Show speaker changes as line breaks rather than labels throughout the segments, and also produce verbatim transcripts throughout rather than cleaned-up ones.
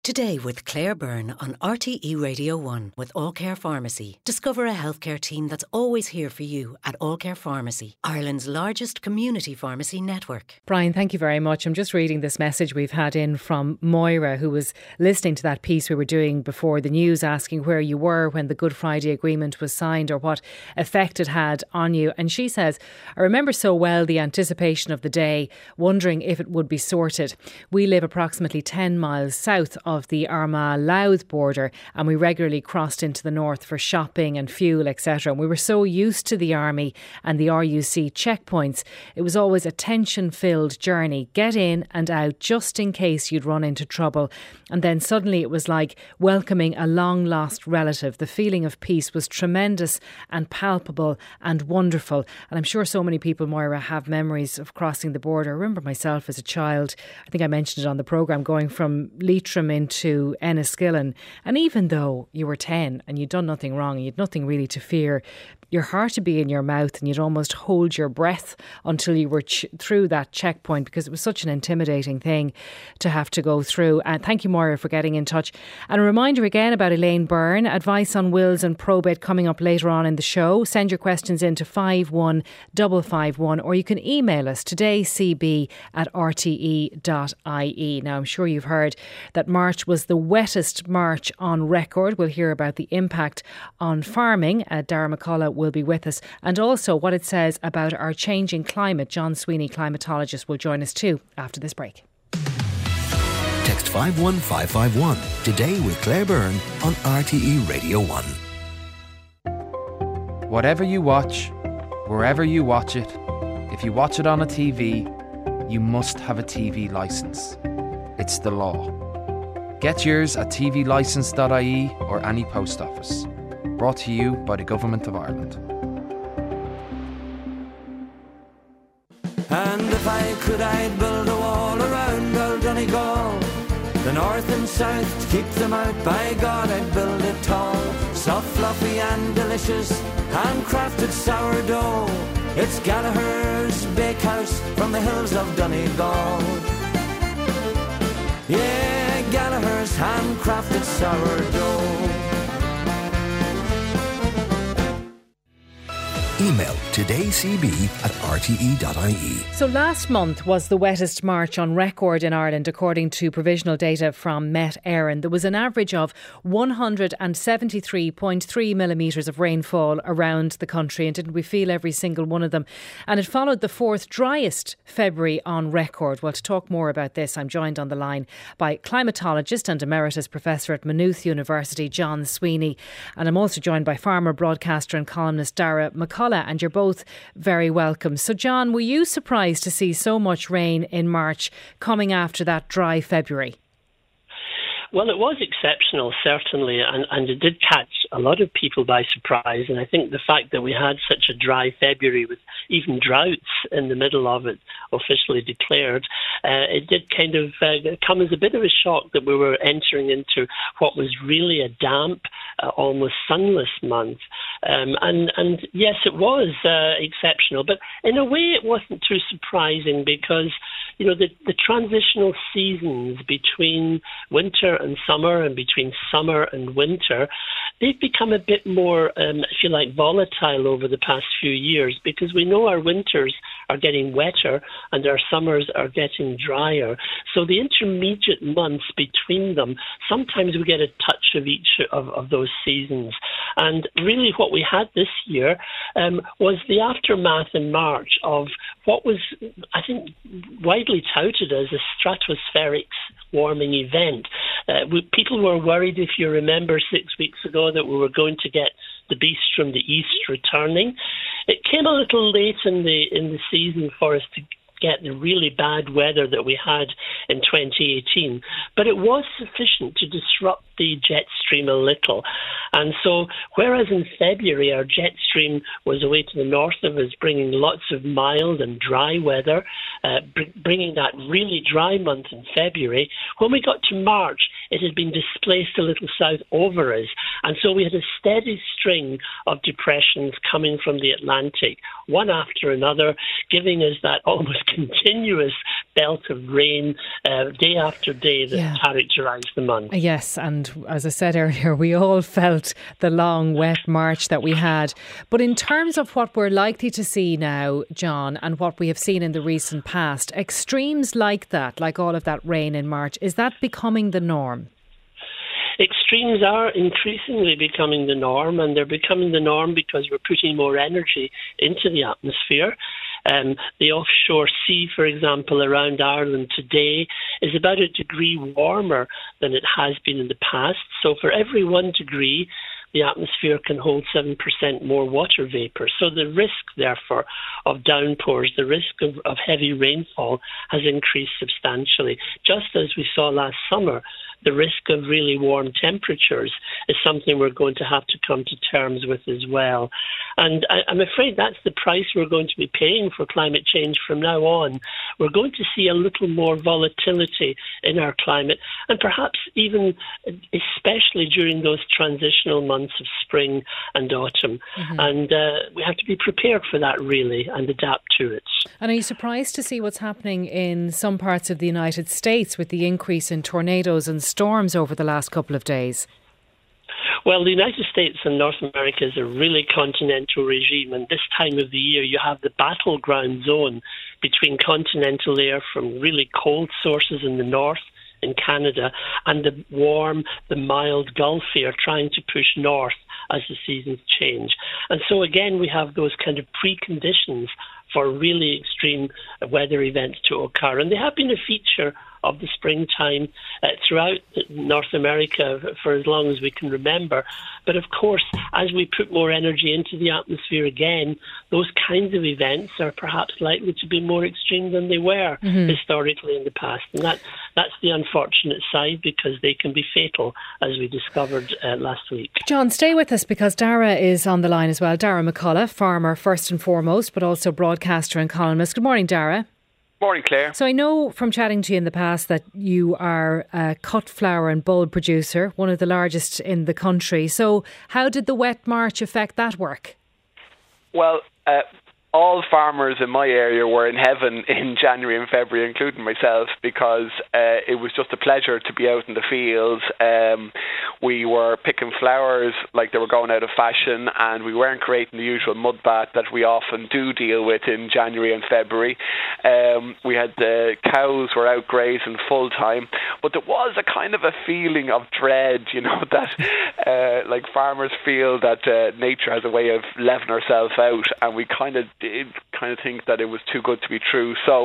Today with Claire Byrne on R T E Radio one with All Care Pharmacy. Discover a healthcare team that's always here for you at All Care Pharmacy, Ireland's largest community pharmacy network.
Brian, thank you very much. I'm just reading this message we've had in from Moira, who was listening to that piece we were doing before the news, asking where you were when the Good Friday Agreement was signed or what effect it had on you. And she says, I remember so well the anticipation of the day, wondering if it would be sorted. We live approximately ten miles south of of the Armagh-Louth border, and we regularly crossed into the north for shopping and fuel, et cetera. And we were so used to the army and the R U C checkpoints. It was always a tension-filled journey. Get in and out just in case you'd run into trouble. And then suddenly it was like welcoming a long-lost relative. The feeling of peace was tremendous and palpable and wonderful. And I'm sure so many people, Moira, have memories of crossing the border. I remember myself as a child, I think I mentioned it on the programme, going from Leitrim in to Enniskillen, and even though you were ten and you'd done nothing wrong and you'd nothing really to fear, your heart would be in your mouth and you'd almost hold your breath until you were ch- through that checkpoint, because it was such an intimidating thing to have to go through. And thank you, Moira, for getting in touch. And a reminder again about Elaine Byrne, advice on wills and probate coming up later on in the show. Send your questions in to five one five five one, or you can email us todaycb at r t e dot i e. Now, I'm sure you've heard that March was the wettest March on record. We'll hear about the impact on farming. Uh, Dara McCullough will be with us, and also what it says about our changing climate. John Sweeney, climatologist, will join us too after this break.
Text five one five five one today with Claire Byrne on R T E Radio one.
Whatever you watch, wherever you watch it, if you watch it on a T V, you must have a T V licence. It's the law. Get yours at t v licence dot i e or any post office. Brought to you by the Government of Ireland.
And if I could, I'd build a wall around old Donegal, the north and south, to keep them out. By God, I'd build it tall, soft, fluffy and delicious, handcrafted sourdough. It's Gallagher's Bakehouse from the hills of Donegal. Yeah, Gallagher's handcrafted sourdough.
Email todaycb at r t e dot i e.
So last month was the wettest March on record in Ireland, according to provisional data from Met Éireann. There was an average of one hundred seventy-three point three millimetres of rainfall around the country, and didn't we feel every single one of them? And it followed the fourth driest February on record. Well, to talk more about this, I'm joined on the line by climatologist and emeritus professor at Maynooth University, John Sweeney. And I'm also joined by farmer, broadcaster and columnist Dara McCullough. And you're both very welcome. So, John, were you surprised to see so much rain in March coming after that dry February?
Well, it was exceptional, certainly, and, and it did catch a lot of people by surprise. And I think the fact that we had such a dry February with even droughts in the middle of it officially declared, uh, it did kind of uh, come as a bit of a shock that we were entering into what was really a damp, uh, almost sunless month. Um, and, and yes, it was uh, exceptional, but in a way it wasn't too surprising because, you know, the, the transitional seasons between winter and summer and between summer and winter, they've become a bit more, um, if you like, volatile over the past few years, because we know our winters are getting wetter and our summers are getting drier. So the intermediate months between them, sometimes we get a touch of each of, of those seasons. And really what we had this year um, was the aftermath in March of what was, I think, widely touted as a stratospheric warming event. Uh, we, people were worried, if you remember, six weeks ago that we were going to get the beast from the east returning. It came a little late in the in the season for us to get the really bad weather that we had in twenty eighteen, but it was sufficient to disrupt the jet stream a little. And so whereas in February our jet stream was away to the north of us, bringing lots of mild and dry weather, uh, br- bringing that really dry month in February, when we got to March it had been displaced a little south over us, and so we had a steady string of depressions coming from the Atlantic, one after another, giving us that almost continuous belt of rain uh, day after day that
yeah.
characterised the month.
Yes, and as I said earlier, we all felt the long, wet March that we had. But in terms of what we're likely to see now, John, and what we have seen in the recent past, extremes like that, like all of that rain in March, is that becoming the norm?
Extremes are increasingly becoming the norm, and they're becoming the norm because we're putting more energy into the atmosphere. Um, the offshore sea, for example, around Ireland today is about a degree warmer than it has been in the past. So for every one degree, the atmosphere can hold seven percent more water vapour. So the risk, therefore, of downpours, the risk of, of heavy rainfall has increased substantially. Just as we saw last summer, the risk of really warm temperatures is something we're going to have to come to terms with as well. And I, I'm afraid that's the price we're going to be paying for climate change from now on. We're going to see a little more volatility in our climate, and perhaps even, especially during those transitional months of spring and autumn. Mm-hmm. And uh, we have to be prepared for that, really, and adapt to it.
And are you surprised to see what's happening in some parts of the United States with the increase in tornadoes and storms over the last couple of days?
Well, the United States and North America is a really continental regime, and this time of the year you have the battleground zone between continental air from really cold sources in the north in Canada and the warm, the mild Gulf air trying to push north as the seasons change. And so again, we have those kind of preconditions for really extreme weather events to occur. And they have been a feature of the springtime uh, throughout North America for as long as we can remember. But of course, as we put more energy into the atmosphere again, those kinds of events are perhaps likely to be more extreme than they were mm-hmm. historically in the past. And that that's the unfortunate side, because they can be fatal, as we discovered uh, last week.
John, stay with us, because Dara is on the line as well. Dara McCullough, farmer first and foremost, but also broadcaster and columnist. Good morning, Dara.
Morning, Claire.
So I know from chatting to you in the past that you are a cut flower and bulb producer, one of the largest in the country. So how did the wet March affect that work?
Well, uh, all farmers in my area were in heaven in January and February, including myself, because uh, it was just a pleasure to be out in the fields. Um, we were picking flowers like they were going out of fashion, and we weren't creating the usual mud bath that we often do deal with in January and February. Um, we had the cows were out grazing full time, but there was a kind of a feeling of dread, you know, that uh, like farmers feel that uh, nature has a way of leveling herself out, and we kind of did kind of think that it was too good to be true. So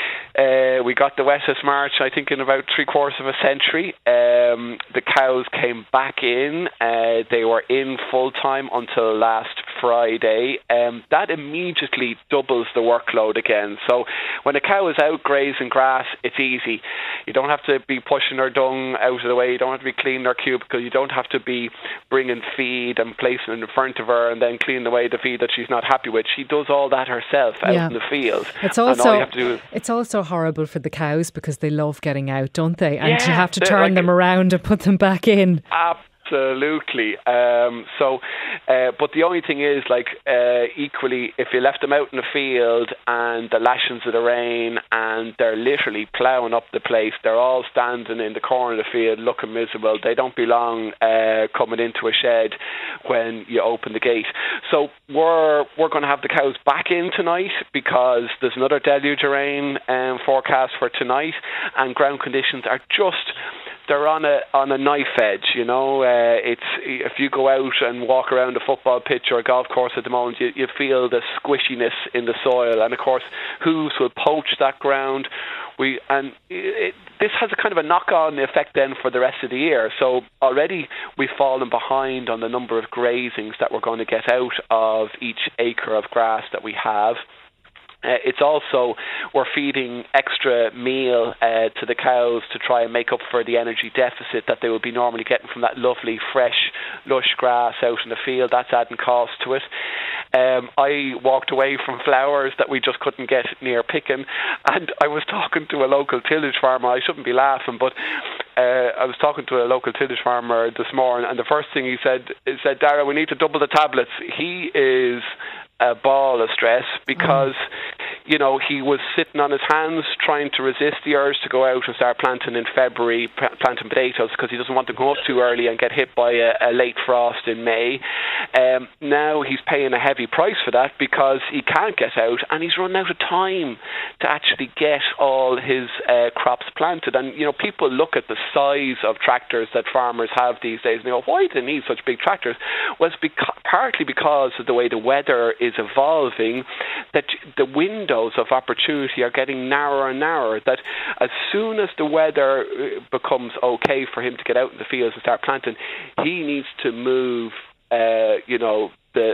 uh, we got the wettest March, I think, in about three quarters of a century. Um, the cows came back in. Uh, they were in full time until last Friday. Um, that immediately doubles the workload again. So when a cow is out grazing grass, it's easy. You don't have to be pushing her dung out of the way. You don't have to be cleaning her cubicle. You don't have to be bringing feed and placing it in front of her and then cleaning away the feed that she's not happy with. She does all that herself out yeah. in the field.
It's also, and all you have to do is, it's also horrible for the cows, because they love getting out, don't they? And yeah, you have to turn like, them around and put them back in.
Absolutely. Um, so, uh, but the only thing is, like, uh, equally, if you left them out in the field and the lashings of the rain and they're literally ploughing up the place, they're all standing in the corner of the field looking miserable. They don't belong uh, coming into a shed when you open the gate. So we're we're going to have the cows back in tonight, because there's another deluge of rain um, forecast for tonight, and ground conditions are just... they're on a on a knife edge, you know. Uh, it's if you go out and walk around a football pitch or a golf course at the moment, you, you feel the squishiness in the soil, and of course, hooves will poach that ground. We and it, this has a kind of a knock-on effect then for the rest of the year. So already we've fallen behind on the number of grazings that we're going to get out of each acre of grass that we have. Uh, it's also, we're feeding extra meal uh, to the cows to try and make up for the energy deficit that they would be normally getting from that lovely, fresh, lush grass out in the field. That's adding cost to it. Um, I walked away from flowers that we just couldn't get near picking, and I was talking to a local tillage farmer. I shouldn't be laughing, but uh, I was talking to a local tillage farmer this morning, and the first thing he said, he said, Dara, we need to double the tablets. He is a ball of stress because, mm. you know, he was sitting on his hands trying to resist the urge to go out and start planting in February, p- planting potatoes, because he doesn't want to go up too early and get hit by a, a late frost in May. Um, now he's paying a heavy price for that because he can't get out and he's running out of time to actually get all his uh, crops planted. And, you know, people look at the size of tractors that farmers have these days and they go, why do they need such big tractors? Well, it's beca- partly because of the way the weather is evolving, that the windows of opportunity are getting narrower and narrower, that as soon as the weather becomes okay for him to get out in the fields and start planting, he needs to move, uh, you know, the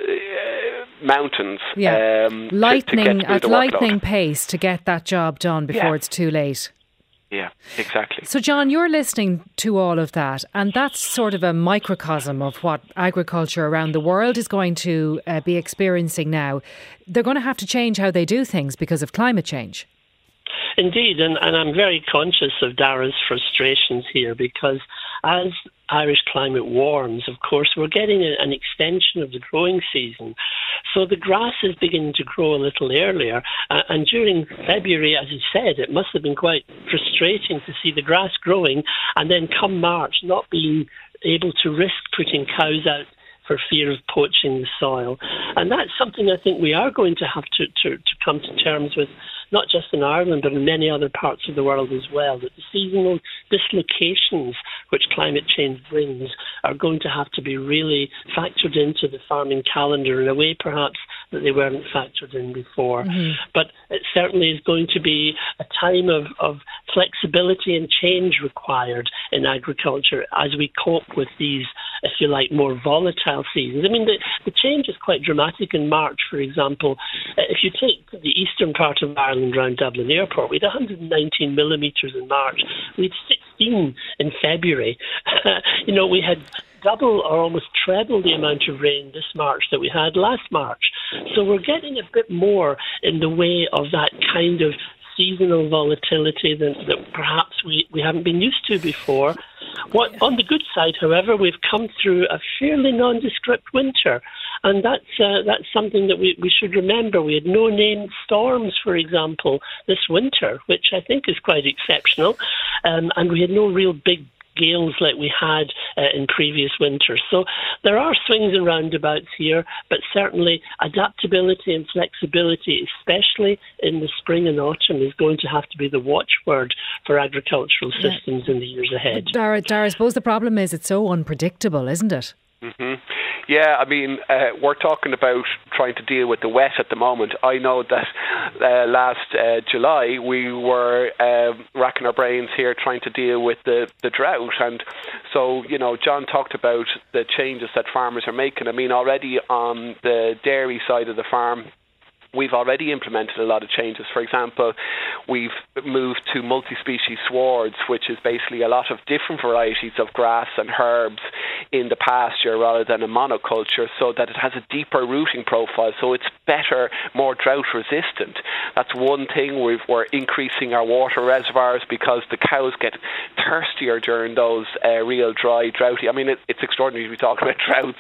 uh, mountains.
Yeah.
Um,
lightning,
to, to
at lightning pace to get that job done before yeah. it's too late.
Yeah, exactly.
So, John, you're listening to all of that, and that's sort of a microcosm of what agriculture around the world is going to uh, be experiencing now. They're going to have to change how they do things because of climate change.
Indeed, and, and I'm very conscious of Dara's frustrations here because as Irish climate warms, of course, we're getting a, an extension of the growing season. So the grass is beginning to grow a little earlier. Uh, and during February, as you said, it must have been quite frustrating to see the grass growing and then come March not being able to risk putting cows out for fear of poaching the soil. And that's something I think we are going to have to, to, to come to terms with, not just in Ireland, but in many other parts of the world as well, that the seasonal dislocations which climate change brings are going to have to be really factored into the farming calendar in a way perhaps that they weren't factored in before. Mm-hmm. But it certainly is going to be a time of, of flexibility and change required in agriculture as we cope with these, if you like, more volatile seasons. I mean, the, the change is quite dramatic in March, for example. If you take the eastern part of Ireland around Dublin Airport, we had one hundred nineteen millimetres in March. We had sixteen in February. you know, we had double or almost treble the amount of rain this March that we had last March. So we're getting a bit more in the way of that kind of seasonal volatility that, that perhaps we, we haven't been used to before. What, on the good side, however, we've come through a fairly nondescript winter, and that's uh, that's something that we, we should remember. We had no named storms, for example, this winter, which I think is quite exceptional, um, and we had no real big gales like we had uh, in previous winters. So there are swings and roundabouts here, but certainly adaptability and flexibility, especially in the spring and autumn, is going to have to be the watchword for agricultural systems yeah. in the years ahead.
Dara, Dara, I suppose the problem is it's so unpredictable, isn't it?
Mm-hmm. Yeah, I mean, uh, we're talking about trying to deal with the wet at the moment. I know that uh, last uh, July we were uh, racking our brains here trying to deal with the, the drought. And so, you know, John talked about the changes that farmers are making. I mean, already on the dairy side of the farm, we've already implemented a lot of changes. For example, we've moved to multi-species swards, which is basically a lot of different varieties of grass and herbs in the pasture rather than a monoculture, so that it has a deeper rooting profile, so it's better, more drought resistant. That's one thing. We've, we're increasing our water reservoirs because the cows get thirstier during those uh, real dry, droughty. I mean, it, it's extraordinary to be talking about droughts.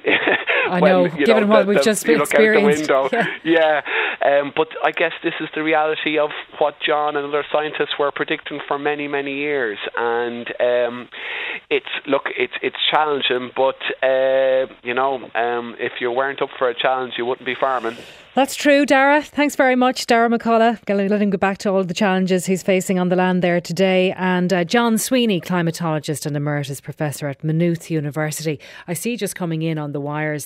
I when, know, you given know, what the, we've the, just you experienced.
Look out the window. Yeah. yeah. Um, but I guess this is the reality of what John and other scientists were predicting for many, many years. And um, it's look, it's it's challenging, but uh, you know, um, if you weren't up for a challenge, you wouldn't be farming.
That's true, Dara. Thanks very much, Dara McCullough. Going to let him go back to all the challenges he's facing on the land there today. And uh, John Sweeney, climatologist and emeritus professor at Maynooth University. I see just coming in on the wires